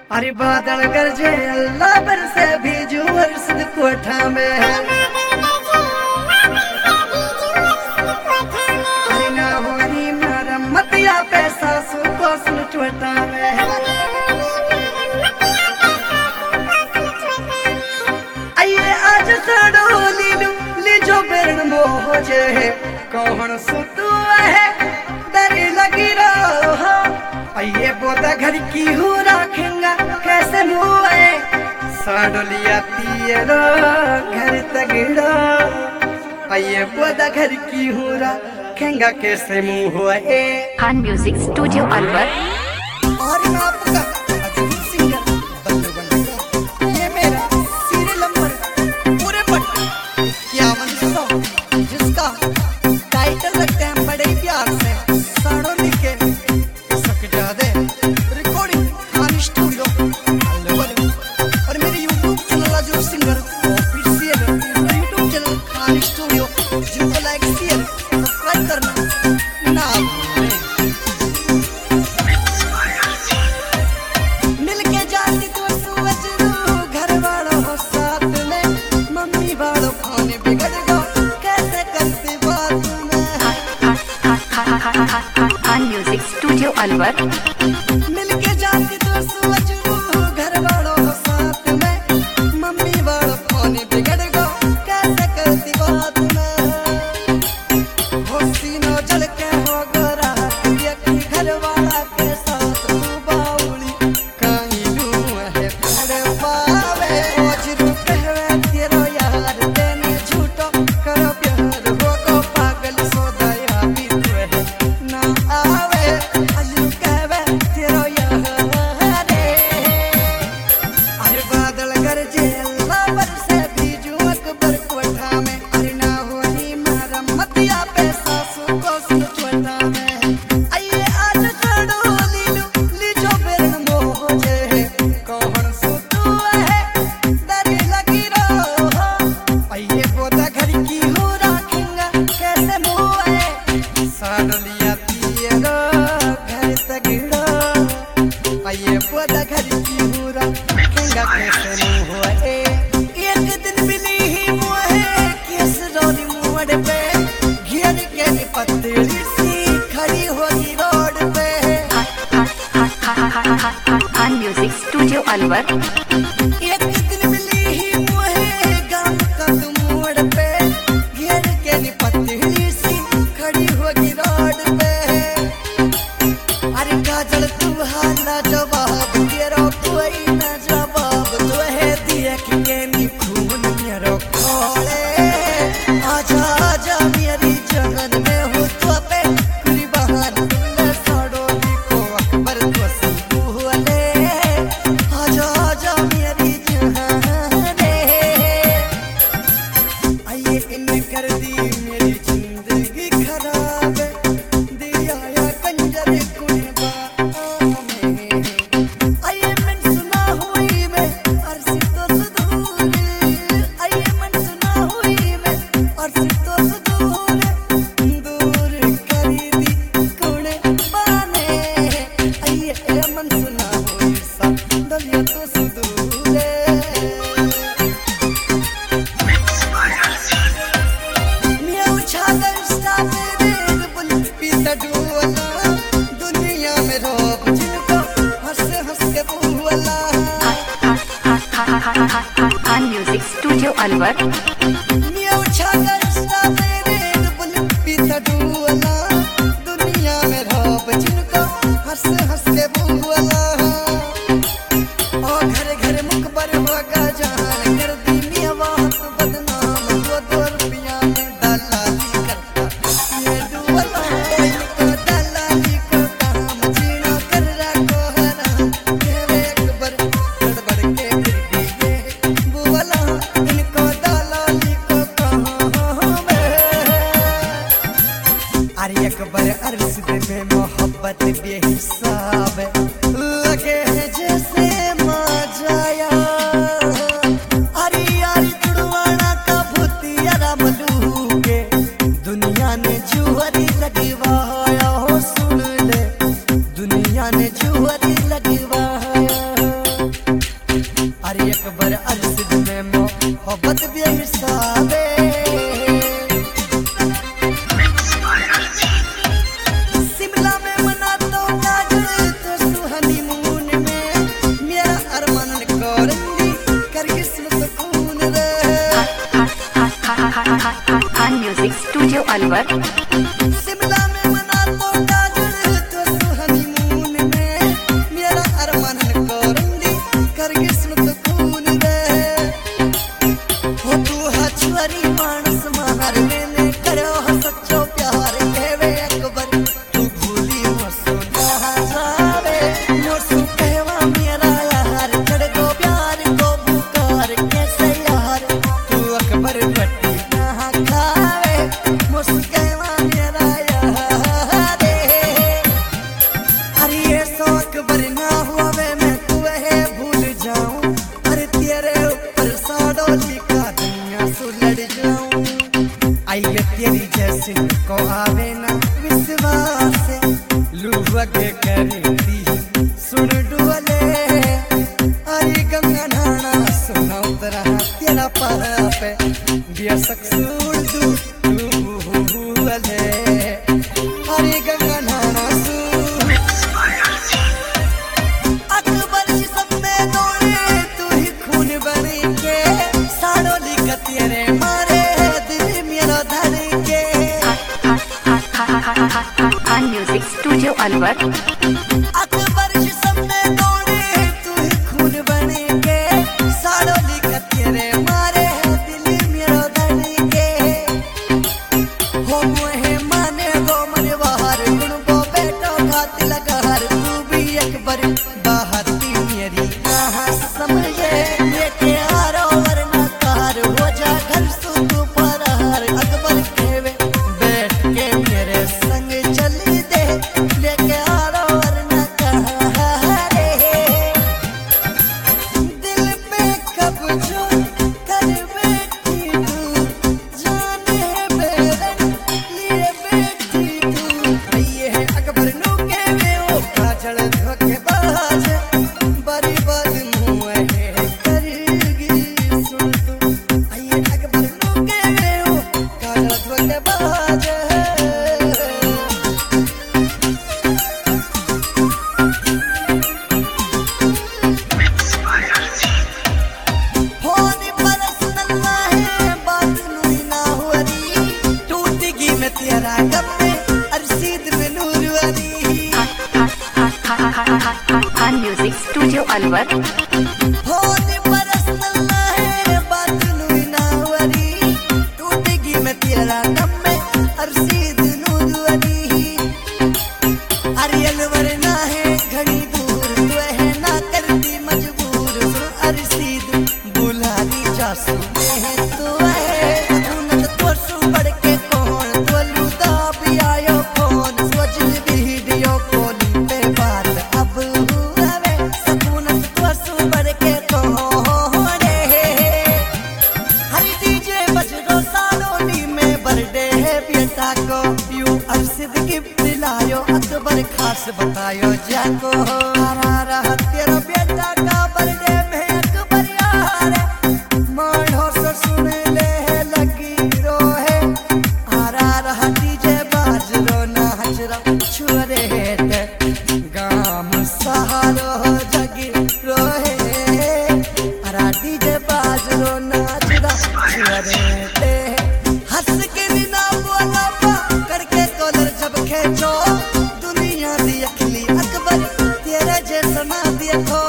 अरे बादल गरजे अल्लाह बरसे भीजू अरसद कोठा में। अरे ना होरी मरम्मत या पैसा सुको सुन चोटा में। आइए आज सड़ो लीलू लीजो बेरन मोह जे कौन सुतू है डर लगी रहो। आइए बोदा घर की हूँ रखेंगा कैसे मुए साडोलिया तीरो घर तगड़ो। आइए बोदा घर की हूँ रखेंगा कैसे मुँह हुए। Khan music studio Alwar. और मैं आपका अजीब सिंगर बल्लू बंडा, ये मेरा सीरियल नंबर पूरे पट क्या मनसा जिसका टाइटल रखते हैं बड़े ही प्यार से साडोली के सक जादे रिकॉर्डिंग खान स्टूडियो अलवर। और मेरे YouTube channel Ajeeb singer official YouTube channel Khan studio जिनको लाइक शेयर सब्सक्राइब करना ना भूलें। मिलके जाती तो सूरज घर वालों हो साथ में मम्मी वालों खाने बिगड़ गो कैसे करती बात में। Khan music studio Alwar. मिलके जाती तो सूरज घर वालों हो साथ में मम्मी वालों खाने बिगड़ गो कैसे करती बात में। हो सीनो जल के हो गोरा घर वाला के साथ तू बाउली कहीं लू है पड़े पावे ओजरू कहवे तेरो यार तेने झूठो करो प्यार हो को पागल सो दया भी तुए ना आवे ओजरू कहवे तेरो यार रे। अरे बादल गरजे अल्लाह बरसे भीजू अकबर कोठा में। अरे ना होनी मरम्मत या पैसा सुको सुन चोटा में। आइए आज सड़ो लीलू लीजो बेरन मोह जे कौन सुतू है डर लगी रहो। आइए बोदा घर की हूँ रखेंगा कैसे मुए साडोलिया तीरो घर तगड़ो। आइए बोदा घर की हूँ रखेंगा कैसे मुए। एक दिन मिली ही मुए केस रोली मुड़ पे घेर के पतली सी खड़ी होगी रोड पे। Khan music studio Alwar. एक दिन मिली ही मुहे गांव का मोड़ पे घेर के पतली सी खड़ी होगी रोड पे। अरे काजल तू हाना जवाब तेरो कोई ना जवाब तो है दिया के नी खून मेरो खोले। आजा आजा मेरी जगन में हो तो पे कुर्बान तुमने साडोली को अकबर को संभूले। आजा आजा मेरी जहान रे। आइए इन्हें कर दी मेरी जिंदगी खराब दिया या कंजर कुर्बा में। आइए मन सुना हुई मैं अर्सी तो सुधूर। आइए मन सुना हुई मैं अर्सी तो सुधूर दूर करी दी कुड़े बाने। आइए मन सुना हुई सा दलिया तो सुधूर। मियाँ उछाला स्टाप रे बुल पीता डोला दुनिया में रोब जिनको हंस हंस के बोला। Khan music studio Alwar. मियाँ उछाला स्टाप रे बुल पीता डोला दुनिया में रोब जिनको हंस हंस के बोला। ओ घर घर मुखबर होगा जान कर दी मियाँ बात बदनाम दो रुपया में दलाली करता ये डुबला इनको दलाली को काम जीना कर रखो हराम केवे अकबर गड़बड़ के गिर गए बुवला इनको दलाली अकबर अरशद में मोहब्बत भी हिसाबे शिमला में मना तो काजल तो सुहानी मून में मेरा अरमान को रंदी करके सुकून रे खान म्यूजिक स्टूडियो अलवर। शिमला में मना तो काजल तो सुहानी मून में मेरा अरमान को रंदी करके सुकून रे हो तू हछुरी मानस मार मैंने करो सच्चो प्यार कहवे अकबर तू भूली मसो ना जावे मोसु कहवा मेरा यार चढ़ गो प्यार को बुकार कैसे यार तू अकबर पट्टी ना खावे मोसु कहवा मेरा यार अरे ये सो अकबर ना हुआ वे मैं तुझे भूल जाऊं अरे तेरे ऊपर साडोली का दुनिया सुलड़ जाऊं आई ये तेरी जैसे को आवे ना विश्वास लुवगे करती सुन डुअले अरे गंगा नाना सुना उतरा तेरा पापे बिया सक्सूल दू डुअले अरे गंगा नाना अकबर जी सब में दौड़े तू ही खून बन के साड़ोली का तेरे मारे दिल मेरा धड़ के खान म्यूजिक स्टूडियो अलवर। अकबर जी सब में दौड़े तू ही खून बन के साड़ोली का तेरे मारे दिल मेरा धड़ के हो मोहे माने गो मनवार गुण बो बेटो घात लगार तू भी अकबर बाहर ती मेरी कहाँ समझे लेके आ रो वरना कार हो जा घर सु तू परहार अकबर कहवे बैठ के मेरे संग चली दे लेके आ रो वरना कहाँ रे दिल पे कब्जा कर बैठी तू जाने बेरन लिए बैठी तू ये है अकबर नु कहवे ओ काजल धोखे बाज बड़ी बात मुँह है करेगी सुन तू ये अकबर नु कहवे ओ काजल धोखे बाज होनी बरस नल्ला है बात नुई ना हुरी टूटेगी मैं तेरा गम में अरशीद में नूरवरी खान म्यूजिक स्टूडियो अलवर। होनी बरस नल्ला है बात नुई ना हुरी टूटेगी मैं तेरा गम में अरशीद नूरवरी अरियल वरना है घड़ी दूर तू है ना करती मजबूर सुन अरशीद बुलानी जासू है तू है उन्नत तो सु बढ़ के कौन तो लुदा भी आयो कौन सोचल वीडियो कॉलिंग पे बात अब हुआ वे सकूनत तो सु बढ़ के कौन हरी डीजे बज रो सालोनी में बर्थडे है बेटा को यू अरशद गिफ्ट लायो अकबर खास बतायो जाको हरा रहा तेरा बेटा का बर्थडे में अकबर यार मानो सो सुन ले लगी रो है हरा रहा डीजे बाज रो नाच रो छुरे ते गाम सहारो जगी रो है हरा डीजे बाज रो नाच रो छुरे ते हंस के बिना बोला करके कॉलर जब खेचो दुनिया दी अखली अकबर तेरे जैसा ना देखो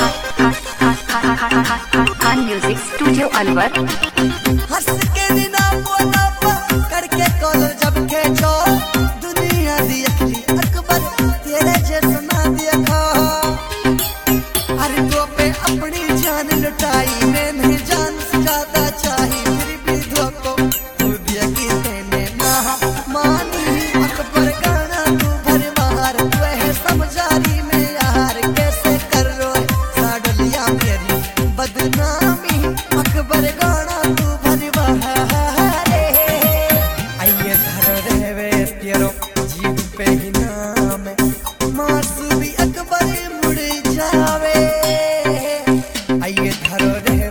खान म्यूजिक स्टूडियो अलवर। हंस के बिना बोला करके कॉलर जब खेचो दुनिया दी अखली अकबर तेरे जैसा ना देखो अरे तो पे अपनी जान लुटाई मैंने जान से ज्यादा चाही फिर भी धोखो तू दिया कि तेने ना मानी अकबर गाना तू भर बाहर तू है समझारी में यार कैसे कर रो साडलिया मेरी बदनामी अकबर गाना तू भर बाहर आइए धर रहवे तेरो जीव पे ही नाम मासूबी अकबर मुड़ जावे आइए धरो रहे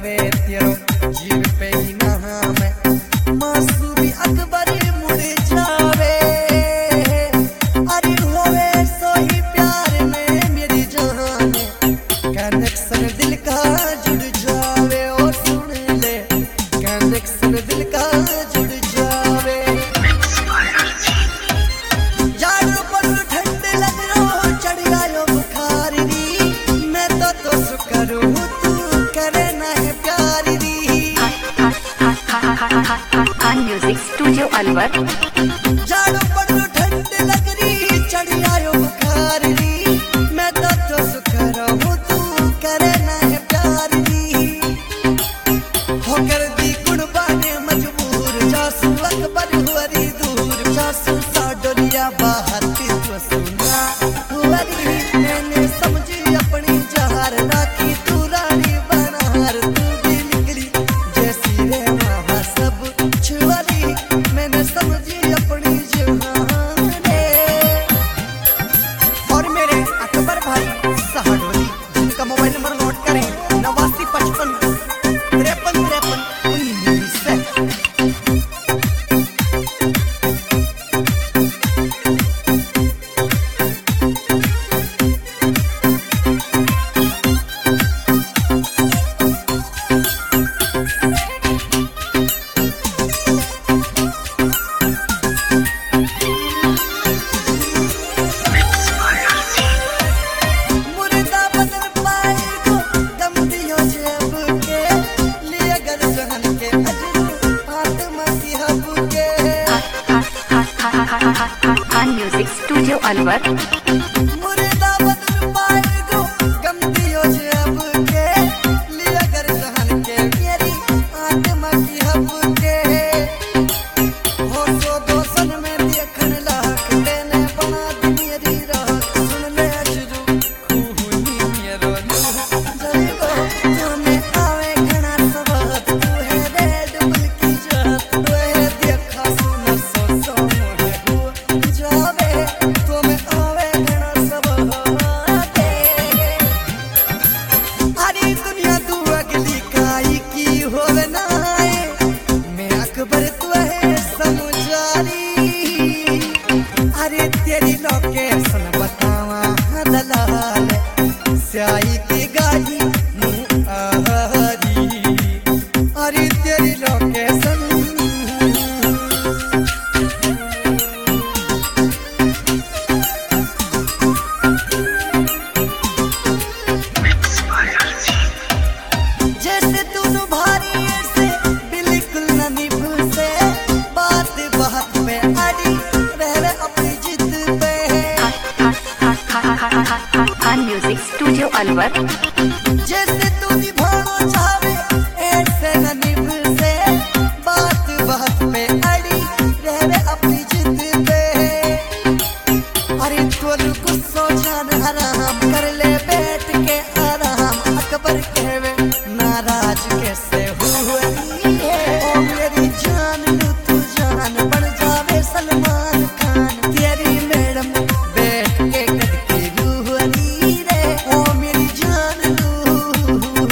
स्टूडियो अलवर। जाड़ो पड़ो ठंड लग रही चढ़ी आयो बुखार री मैं तो सुख रहूं तू करे ना है प्यार री हो कर दी कुर्बानी मजबूर जासू अकबर हुरी दूर जासू साडोलिया बाहर तो सुना हुरी मैंने समझी अपनी जहार राखी तू रानी बनार तू भी निकली जैसी रे माँ सब छुआरी मैंने समझी अपनी जहान रे। और मेरे अकबर भाई सहाडोली जिनका मोबाइल नंबर नोट करें 8955 53 53 19। Music studio Alwar. अरे तेरी लोकेशन बतावा दलाल स्याही की गाड़ी आहरी अरे तेरी लोकेशन जैसे तू भारी से बिल्कुल न निभसे बात बात में अड़ी म्यूजिक स्टूडियो अलवर। जैसे तू निभाना चाहे ऐसे न निभसे बात बात पे अड़ी रहे अपनी जिद पे अरे तोल गुस्सा जान हराम कर ले बैठ के आराम अकबर कहवे नाराज कैसे हुए ओ मेरी जान लू तू जान बन जावे सलमान खान तेरी मैडम बैठ के कदकी रूहनी रे ओ मेरी जान लू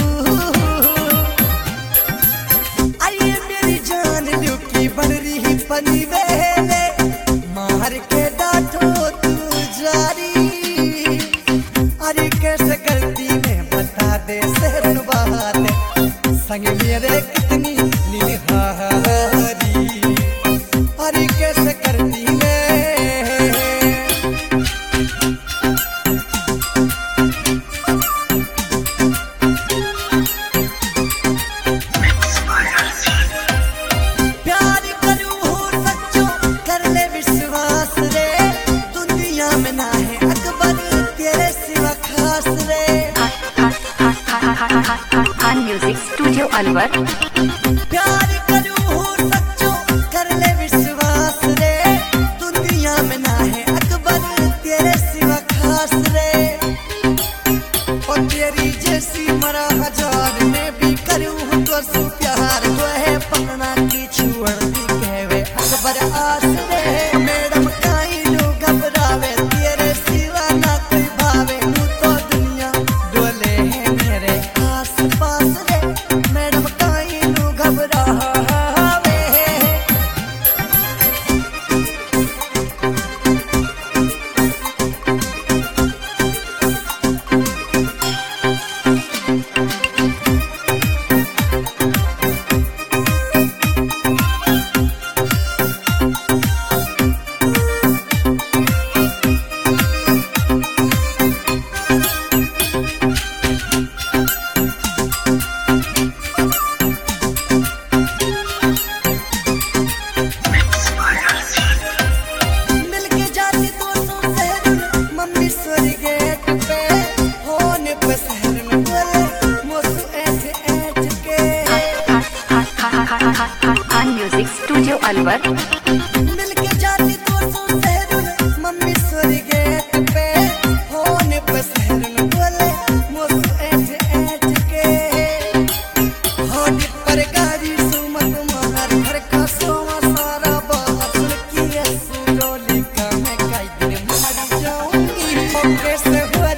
आइए मेरी जान लू की बन रही पनी वेले मार के डांटो तू जारी अरे कैसे गलती में बता दे सहरन बात संग मेरे कितनी निहारी अरे कैसे करती है प्यार करूं सच्चो कर ले विश्वास रे दुनिया में ना है अकबर तेरे सिवा खास रे। Music studio Alwar. प्यार करूं सच्चो कर ले विश्वास रे दुनिया में ना है अकबर तेरे सिवा खास रे और तेरी जैसी मरा हजार में भी करूं तो सु प्यार तो है पकना की छुअड़ी कहवे अकबर आस रे मैडम काई लो घबरावे तेरे सिवा ना कोई भावे तू तो दुनिया डोले है मेरे आस पास रे मैडम काई लो घबरावे। अलवर। मिलके जाती दोस्तों शहर मम्मी सोरी गेट पे फोन पे शहर में बोले मोसू ऐठ के होड़ी पर गाड़ी सुमत मार घर का सोवा सारा बाहर सुन की सुडोली का मैं कई दिन मर जाऊंगी मौके से हुआ